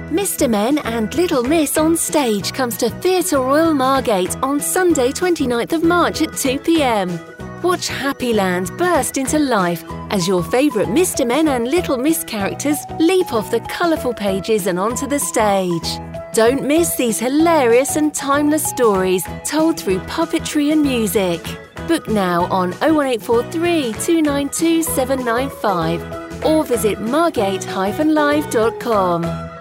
Mr. Men and Little Miss on Stage comes to Theatre Royal Margate on Sunday 29th of March at 2 p.m. Watch Happyland burst into life as your favourite Mr. Men and Little Miss characters leap off the colourful pages and onto the stage. Don't miss these hilarious and timeless stories told through puppetry and music. Book now on 01843 292 795 or visit margate-live.com.